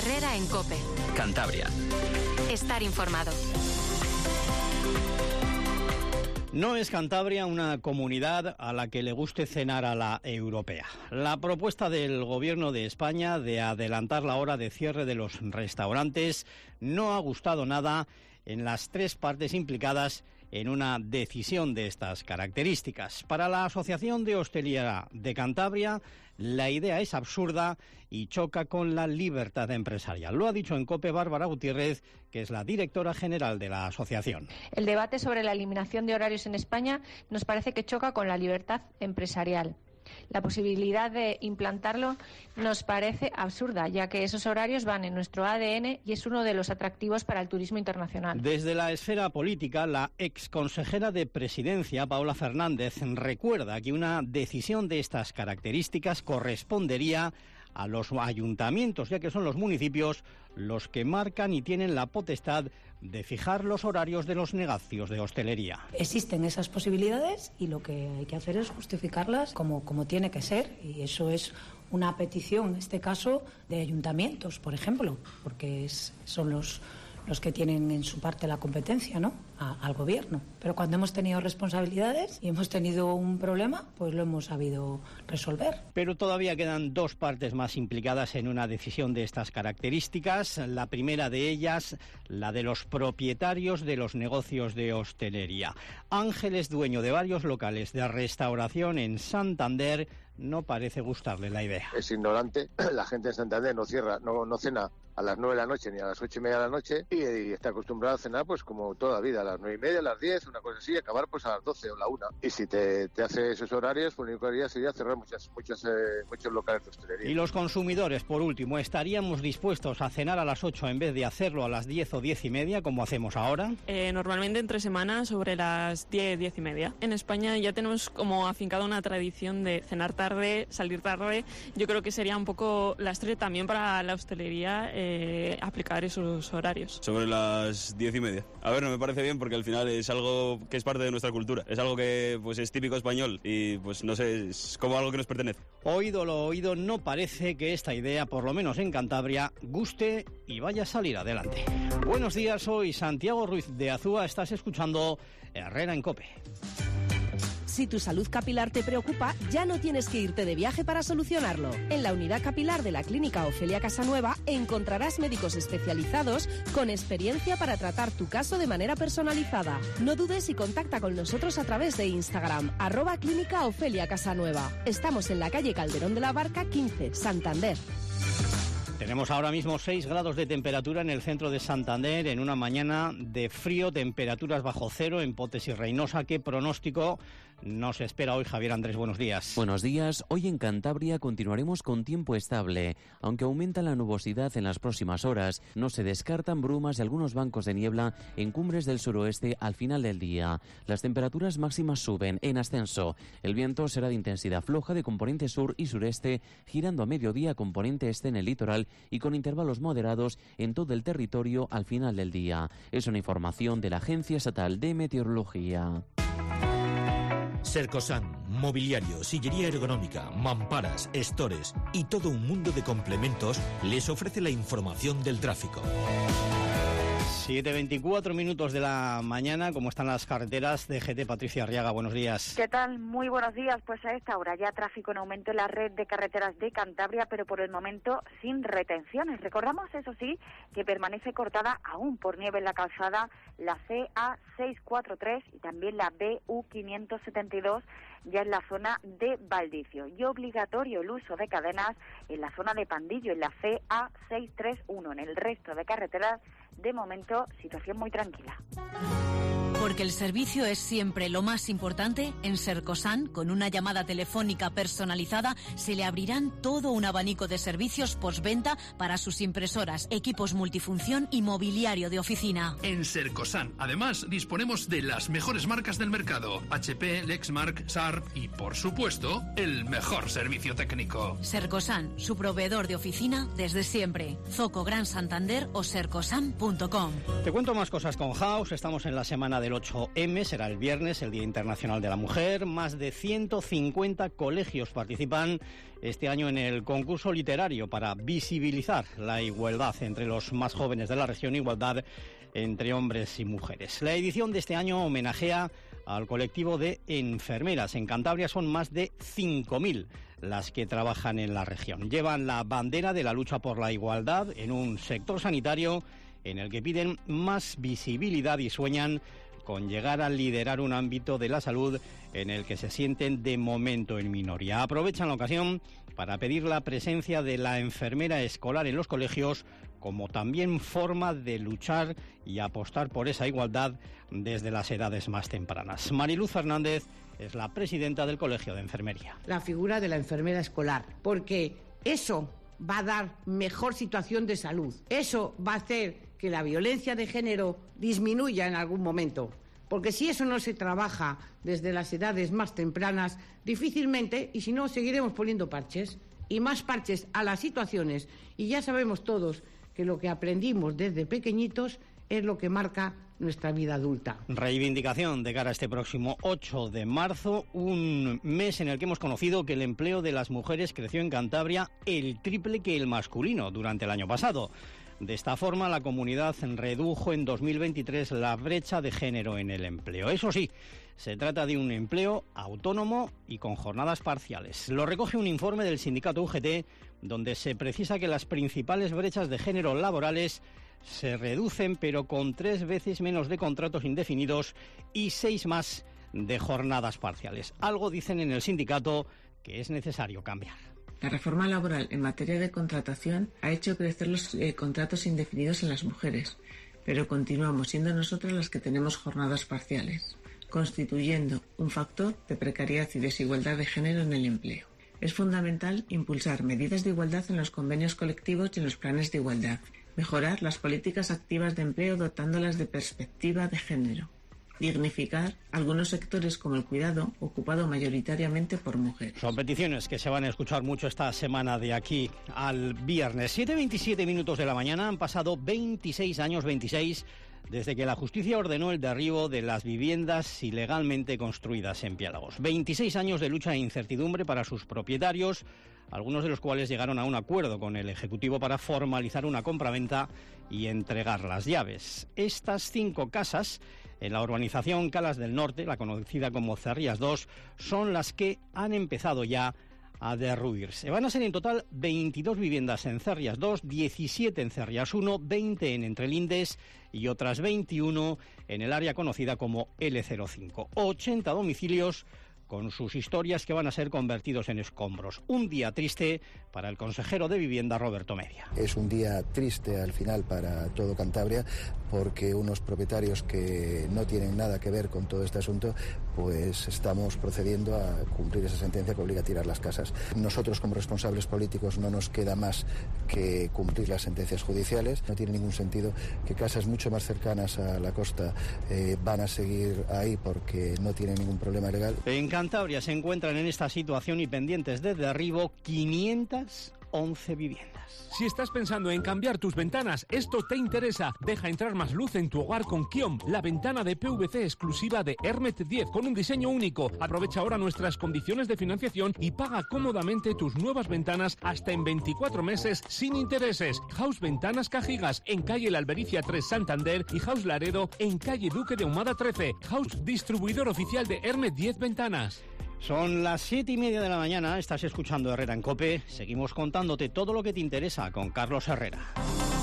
Herrera en COPE. Cantabria. Estar informado. No es Cantabria una comunidad a la que le guste cenar a la europea. La propuesta del Gobierno de España de adelantar la hora de cierre de los restaurantes no ha gustado nada en las tres partes implicadas en una decisión de estas características. Para la Asociación de Hostelería de Cantabria, la idea es absurda y choca con la libertad empresarial. Lo ha dicho en COPE Bárbara Gutiérrez, que es la directora general de la asociación. El debate sobre la eliminación de horarios en España nos parece que choca con la libertad empresarial. La posibilidad de implantarlo nos parece absurda, ya que esos horarios van en nuestro ADN y es uno de los atractivos para el turismo internacional. Desde la esfera política, la exconsejera de Presidencia, Paola Fernández, recuerda que una decisión de estas características correspondería a los ayuntamientos, ya que son los municipios los que marcan y tienen la potestad de fijar los horarios de los negocios de hostelería. Existen esas posibilidades y lo que hay que hacer es justificarlas como tiene que ser, y eso es una petición, en este caso, de ayuntamientos, por ejemplo, porque son los que tienen en su parte la competencia, ¿no?, al gobierno. Pero cuando hemos tenido responsabilidades y hemos tenido un problema, pues lo hemos sabido resolver. Pero todavía quedan dos partes más implicadas en una decisión de estas características. La primera de ellas, la de los propietarios de los negocios de hostelería. Ángel es dueño de varios locales de restauración en Santander. No parece gustarle la idea. Es ignorante. La gente en Santander no cena a las 9 de la noche ni a las 8:30 de la noche y está acostumbrada a cenar pues como toda la vida, a las 9:30, a las 10, una cosa así, y acabar pues a las 12 o la 1. Y si te hace esos horarios, pues lo único que haría sería cerrar muchos locales de hostelería. Y los consumidores, por último, ¿estaríamos dispuestos a cenar a las 8 en vez de hacerlo a las 10 o 10:30 como hacemos ahora? Normalmente entre semanas sobre las 10, 10:30. En España ya tenemos como afincada una tradición de cenar tarde, salir tarde. Yo creo que sería un poco lastre también para la hostelería aplicar esos horarios. Sobre las 10:30. A ver, no me parece bien porque al final es algo que es parte de nuestra cultura. Es algo que pues es típico español y pues no sé, es como algo que nos pertenece. Oído lo oído, no parece que esta idea, por lo menos en Cantabria, guste y vaya a salir adelante. Buenos días, soy Santiago Ruiz de Azúa, estás escuchando Herrera en COPE. Si tu salud capilar te preocupa, ya no tienes que irte de viaje para solucionarlo. En la unidad capilar de la Clínica Ofelia Casanueva encontrarás médicos especializados con experiencia para tratar tu caso de manera personalizada. No dudes y contacta con nosotros a través de Instagram, @Clínica Ofelia Casanueva. Estamos en la calle Calderón de la Barca 15, Santander. Tenemos ahora mismo 6 grados de temperatura en el centro de Santander, en una mañana de frío, temperaturas bajo cero en Potes y Reynosa. ¿Qué pronóstico nos espera hoy, Javier Andrés? Buenos días. Buenos días. Hoy en Cantabria continuaremos con tiempo estable. Aunque aumenta la nubosidad en las próximas horas, no se descartan brumas y algunos bancos de niebla en cumbres del suroeste al final del día. Las temperaturas máximas suben en ascenso. El viento será de intensidad floja de componente sur y sureste, girando a mediodía componente este en el litoral y con intervalos moderados en todo el territorio al final del día. Es una información de la Agencia Estatal de Meteorología. Sercosan, mobiliario, sillería ergonómica, mamparas, estores y todo un mundo de complementos les ofrece la información del tráfico. 7:24 minutos de la mañana. ¿Cómo están las carreteras? DGT, Patricia Arriaga, buenos días. ¿Qué tal? Muy buenos días. Pues a esta hora ya tráfico en aumento en la red de carreteras de Cantabria, pero por el momento sin retenciones. Recordamos, eso sí, que permanece cortada aún por nieve en la calzada la CA643 y también la BU572 ya en la zona de Valdicio. Y obligatorio el uso de cadenas en la zona de Pandillo, en la CA631. En el resto de carreteras, de momento, situación muy tranquila. Porque el servicio es siempre lo más importante, en Sercosan, con una llamada telefónica personalizada, se le abrirán todo un abanico de servicios postventa para sus impresoras, equipos multifunción y mobiliario de oficina. En Sercosan, además, disponemos de las mejores marcas del mercado: HP, Lexmark, Sharp y, por supuesto, el mejor servicio técnico. Sercosan, su proveedor de oficina desde siempre. Zoco Gran Santander o sercosan.com. Te cuento más cosas con House. Estamos en la semana de del 8M, será el viernes, el Día Internacional de la Mujer. Más de 150 colegios participan este año en el concurso literario para visibilizar la igualdad entre los más jóvenes de la región, igualdad entre hombres y mujeres. La edición de este año homenajea al colectivo de enfermeras. En Cantabria son más de 5.000 las que trabajan en la región. Llevan la bandera de la lucha por la igualdad en un sector sanitario en el que piden más visibilidad y sueñan con llegar a liderar un ámbito de la salud en el que se sienten de momento en minoría. Aprovechan la ocasión para pedir la presencia de la enfermera escolar en los colegios como también forma de luchar y apostar por esa igualdad desde las edades más tempranas. Mariluz Fernández es la presidenta del Colegio de Enfermería. La figura de la enfermera escolar, porque eso va a dar mejor situación de salud. Eso va a hacer que la violencia de género disminuya en algún momento. Porque si eso no se trabaja desde las edades más tempranas, difícilmente, y si no, seguiremos poniendo parches y más parches a las situaciones. Y ya sabemos todos que lo que aprendimos desde pequeñitos es lo que marca nuestra vida adulta. Reivindicación de cara a este próximo 8 de marzo, un mes en el que hemos conocido que el empleo de las mujeres creció en Cantabria el triple que el masculino durante el año pasado. De esta forma, la comunidad redujo en 2023 la brecha de género en el empleo. Eso sí, se trata de un empleo autónomo y con jornadas parciales. Lo recoge un informe del sindicato UGT, donde se precisa que las principales brechas de género laborales se reducen, pero con 3 veces menos de contratos indefinidos y 6 más de jornadas parciales. Algo dicen en el sindicato que es necesario cambiar. La reforma laboral en materia de contratación ha hecho crecer los contratos indefinidos en las mujeres, pero continuamos siendo nosotras las que tenemos jornadas parciales, constituyendo un factor de precariedad y desigualdad de género en el empleo. Es fundamental impulsar medidas de igualdad en los convenios colectivos y en los planes de igualdad, mejorar las políticas activas de empleo dotándolas de perspectiva de género, dignificar algunos sectores como el cuidado, ocupado mayoritariamente por mujeres. Son peticiones que se van a escuchar mucho esta semana de aquí al viernes. 7:27 minutos de la mañana, han pasado 26 años, desde que la justicia ordenó el derribo de las viviendas ilegalmente construidas en Piélagos. 26 años de lucha e incertidumbre para sus propietarios, algunos de los cuales llegaron a un acuerdo con el Ejecutivo para formalizar una compraventa y entregar las llaves. Estas 5 casas en la urbanización Calas del Norte, la conocida como Cerrías 2, son las que han empezado ya a derruirse. Van a ser en total 22 viviendas en Cerrías 2, 17 en Cerrías 1, 20 en Entrelindes y otras 21 en el área conocida como L05. 80 domicilios con sus historias que van a ser convertidos en escombros. Un día triste para el consejero de Vivienda, Roberto Media. Es un día triste al final para todo Cantabria, porque unos propietarios que no tienen nada que ver con todo este asunto, pues estamos procediendo a cumplir esa sentencia que obliga a tirar las casas. Nosotros, como responsables políticos, no nos queda más que cumplir las sentencias judiciales. No tiene ningún sentido que casas mucho más cercanas a la costa van a seguir ahí porque no tienen ningún problema legal. En Cantabria se encuentran en esta situación y pendientes de derribo 511 viviendas. Si estás pensando en cambiar tus ventanas, esto te interesa. Deja entrar más luz en tu hogar con Kiom, la ventana de PVC exclusiva de Hermet 10 con un diseño único. Aprovecha ahora nuestras condiciones de financiación y paga cómodamente tus nuevas ventanas hasta en 24 meses sin intereses. House Ventanas Cajigas en calle La Albericia 3 Santander y House Laredo en calle Duque de Ahumada 13. House distribuidor oficial de Hermet 10 Ventanas. Son las 7:30 de la mañana, estás escuchando Herrera en COPE. Seguimos contándote todo lo que te interesa con Carlos Herrera.